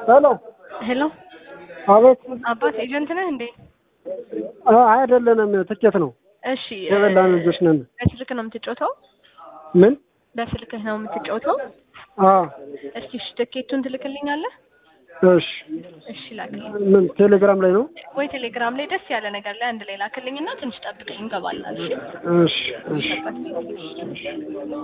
ሄሎ አቤት። አባት ኤጀንት ነህ እንዴ? አይደለንም፣ ትኬት ነው። እሺ የበላን ልጆች ነን። በስልክ ነው የምትጫወተው? ምን? በስልክህ ነው የምትጫወተው? እስኪ ትኬቱን ትልክልኛለህ? እሺ ላክልኝ። ምን ቴሌግራም ላይ ነው ወይ ቴሌግራም ላይ ደስ ያለ ነገር ላይ አንድ ላይ ላክልኝና ትንሽ ጠብቀኝ እንገባለን። እሺ